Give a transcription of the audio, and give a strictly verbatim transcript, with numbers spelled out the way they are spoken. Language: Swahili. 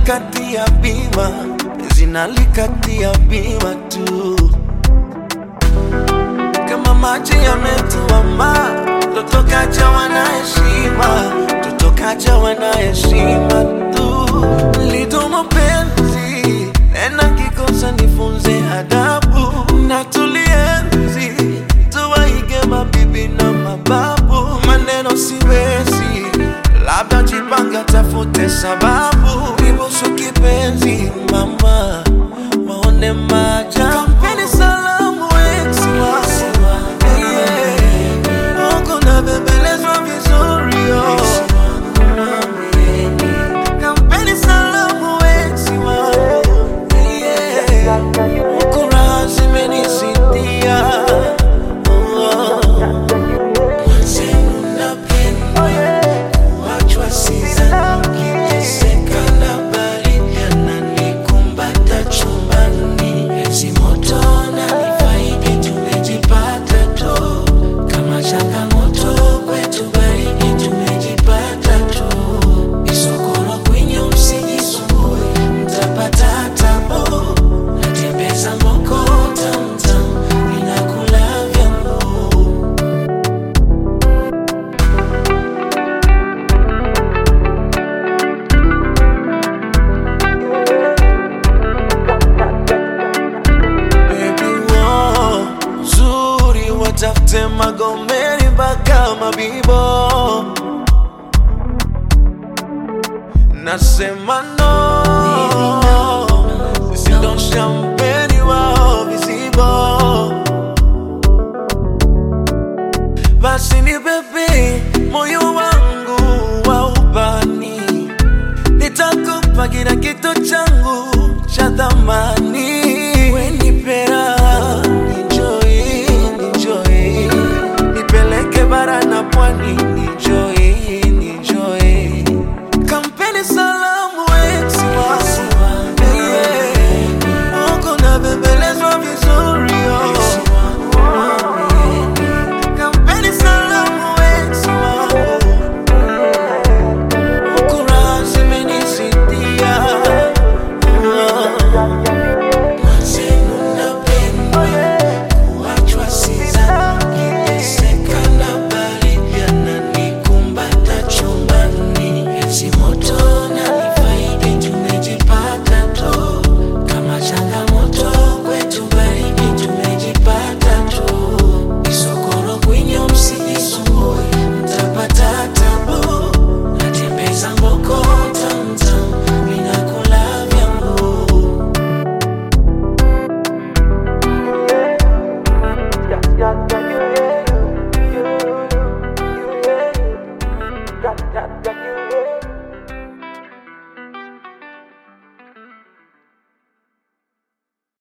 zinalikatia bima, zinalikatia bima tu. Kama maji yametuama, tutokaja wana heshima, tutokaja wana heshima tu. Lido mapenzi, nena kikosa nifunze adabu, na tulienzi tuwaige mabibi na mababu. Maneno siwezi, labda jipanga tafute sababu. Nibusu kipenzi mama, maone maja. Kampeni salamu eksi wako, yeah. Uko na bembelezwa vizuri yo. Kampeni salamu eksi wako, yeah. Uko raha zimenisidia. Tafute Magomeni mpaka Mabibo, nasema no, sisi ndo shampeni wao vizibo. Basi ni bebe moyo wangu wa ubani, nitakupa kila kitu changu cha thamani.